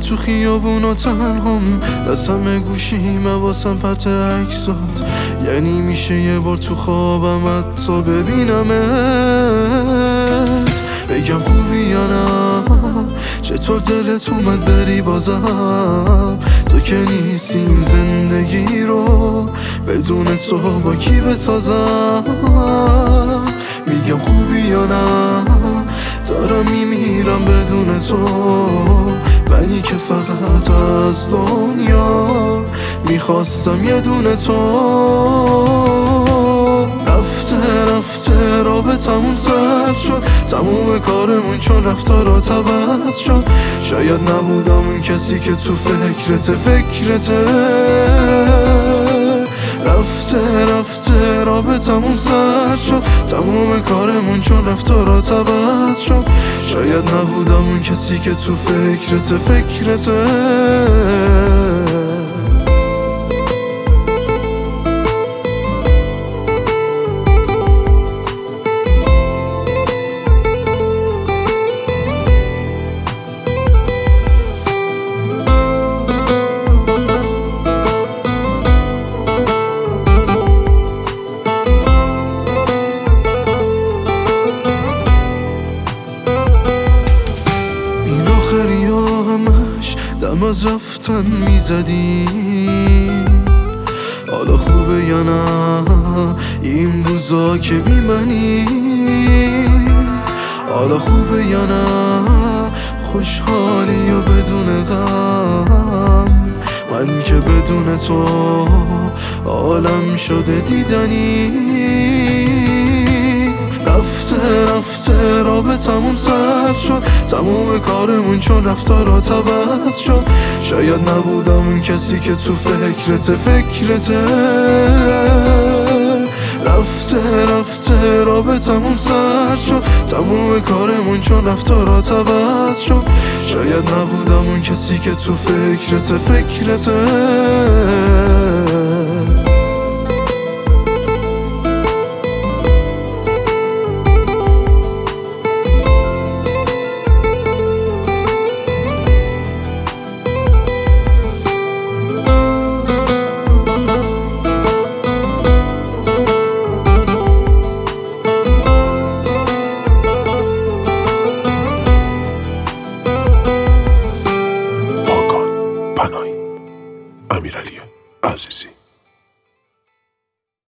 تو خیابون و تنهام، دستم گوشیمه واسم پرت عکسات. یعنی میشه یه بار تو خوابم حتی ببینمت، بگم خوبی یا نه؟ چطور دلت اومد بری بازم؟ تو که نیستی این زندگی رو بدون تو با کی بسازم؟ میگم خوبی یا نه؟ دارم میمیرم بدون تو، منی که فقط از دنیا میخواستم یه دونه تو. رفته رابطمون سرد شد، تموم کارمون چون رفتارات عوض شد. شاید نبودم اون کسی که تو فکرته. رفته رابطمون سرد شد، تموم کارمون چون رفتارات عوض شد. شاید نبودم اون کسی که تو فکرته. همش دم از رفتن میزدی، حالا خوبه یا نه این روزا که بی منی؟ حالا خوبه یا نه خوشحالی یا بدون غم؟ من که بدون تو عالم شده دیدنی. رفته رابطمون سرد شد، تموم کارمون چون رفتارات عوض شد. شاید نبودم اون کسی که تو فکرته. رفته رابطمون سرد شد، تموم کارمون چون رفتارات عوض شد. شاید نبودم اون کسی که تو فکرته. امیرعلی عزیزی.